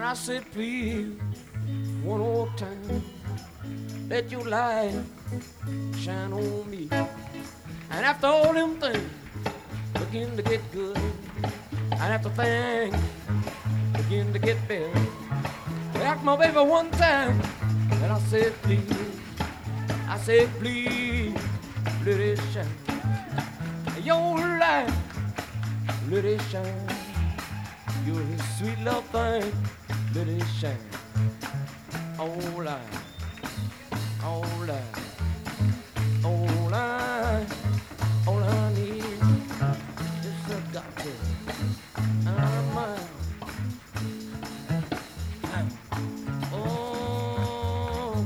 I said, please, one more time, let your light shine on me. And after all them things begin to get good, and after things begin to get better, I asked my baby one time, and I said, please, let it shine. Your light, let it shine. You're a sweet love thing, let it shine. All light, all light, all light, all I need is a doctor. I'm mine. Oh,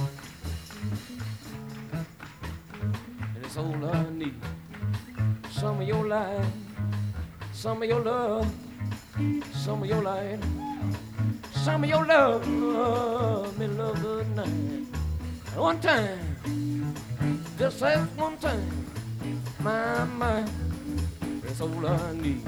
and it's all I need. Some of your light, some of your love, some of your light, some of your love, me love the night. One time, just ask one time, my, that's all I need.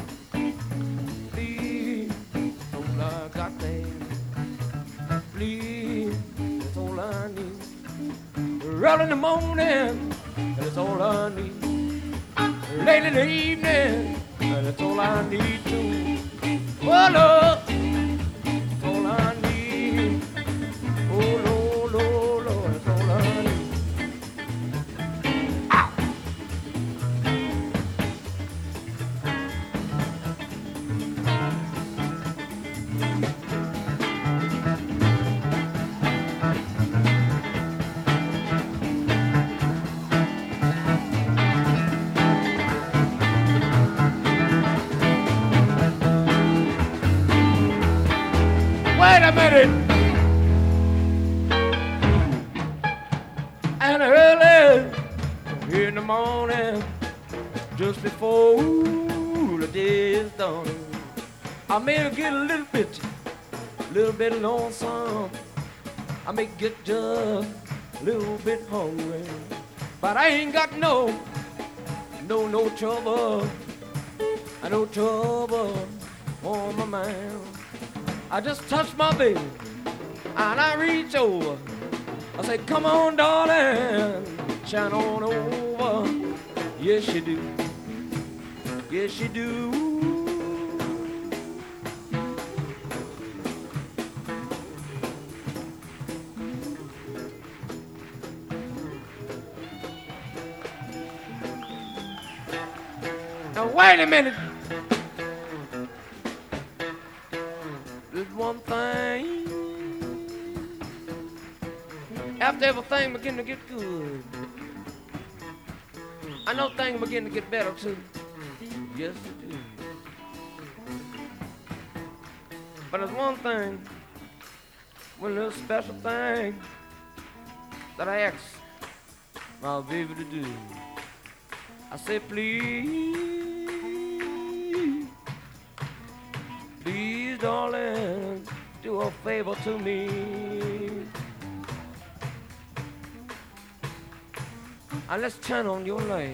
Please, all I got there. Please, that's all I need. Early in the morning, that's all I need. Late in the evening, that's all I need too. Oh Lord, that's all I need. Oh Lord, Lord, Lord, that's all I need. Ow! Wait a minute. And early in the morning, just before the day is dawning, I may get a little bit lonesome. I may get just a little bit hungry, but I ain't got no trouble. I no trouble on my mind. I just touch my baby and I reach over. I say, come on, darling, shine on over. Yes, you do. Yes, you do. Now, wait a minute. There's one thing. After everything begin to get good, I know things begin to get better too. Yes, it do. But there's one thing, one little special thing that I ask my baby to do. I say, please, darling, do a favor to me. And let's turn on your light.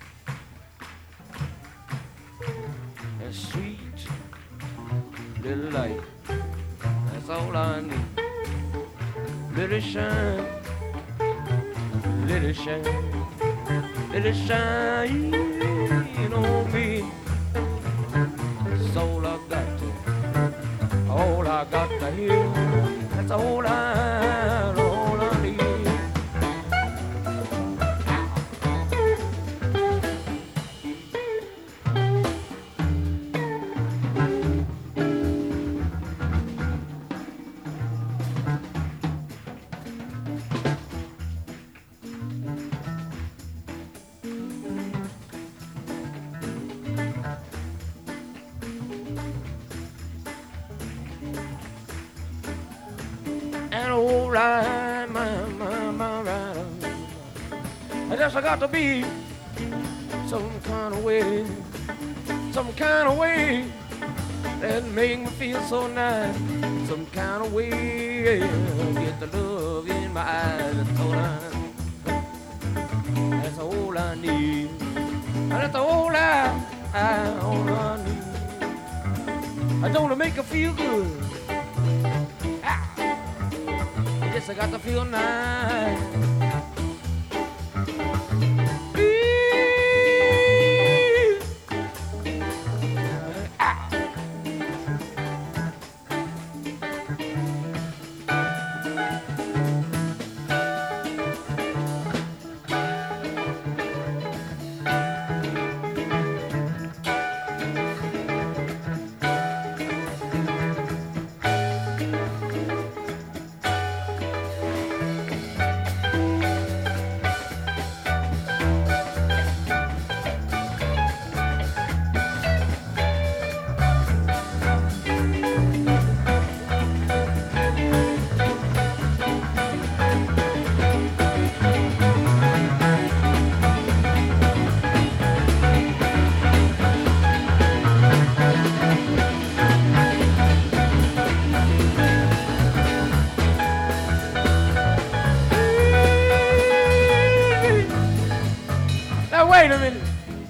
A sweet little light. That's all I need. Let it shine. Let it shine. Let it shine on me. That's all I got to. All I got to hear. That's all I need. Right, my rider. I guess I got to be some kind of way that make me feel so nice. Some kind of way, get the love in my eyes. That's all I need. That's all I need. I don't make her feel good. place I got to feel nice. Wait a minute.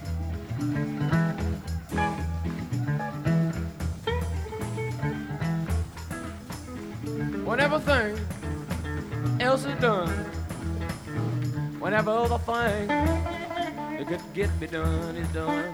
When everything else is done, whenever other thing that could get me done is done,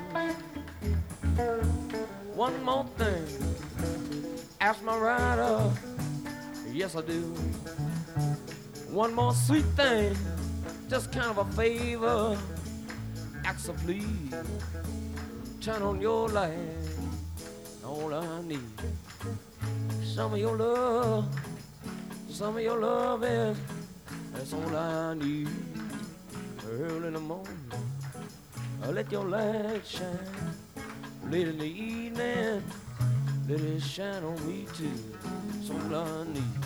one more thing, ask my rider, yes I do. One more sweet thing, just kind of a favor. So please turn on your light. All I need, some of your love, some of your loving. That's all I need. Early in the morning, let your light shine. Late in the evening, let it shine on me too. That's all I need.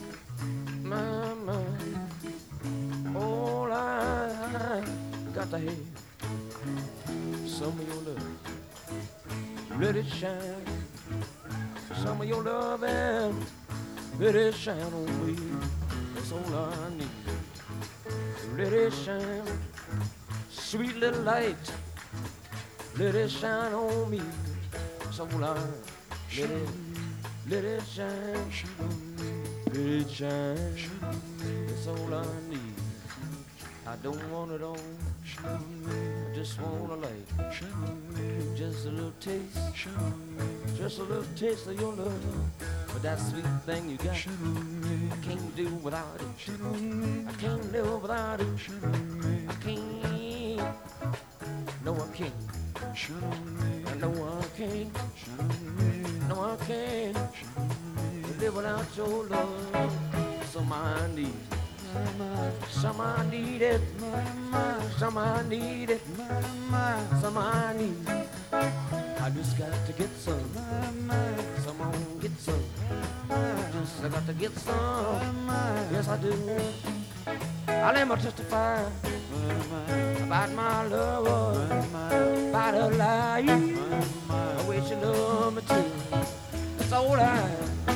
My, all I got to have. Some of your love, let it shine. Some of your love and let it shine on me. That's all I need. Let it shine, sweet little light. Let it shine on me. That's all I need. Let it shine, let it shine. That's all I need. I don't want it all. I just want a light. Just a little taste. Just a little taste of your love. But that sweet thing you got, I can't do without it. I can't live without it. I can't. No, I can't. No, I can't. No, I can't live without your love. Some I need. Some I need it, some I need it, some I need. I just got to get some on get some. Just I got to get some, yes I do. I let me testify about my lover, about her life, the way she loved me too. That's all I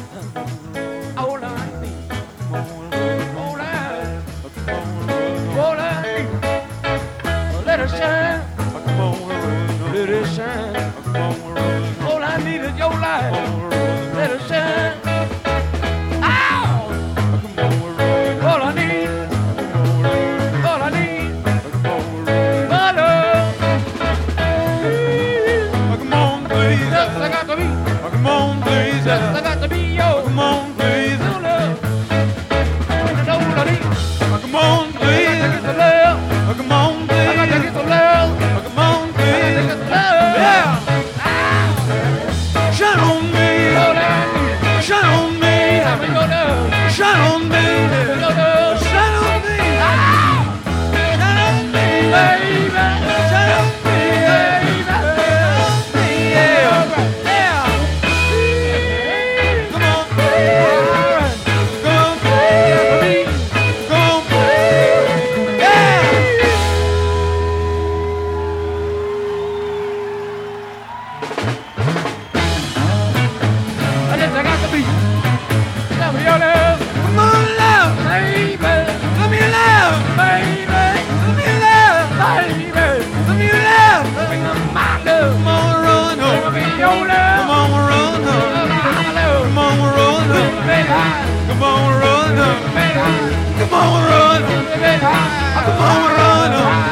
need. Let it shine, let it shine. All I need is your light. Let it shine. Ow! All I need, all I need, my love. Come on, please. Yes, I got to be. Come on, please. Yes, I got to be yours. Come on, please. Your love. Come on, run. Come on, run.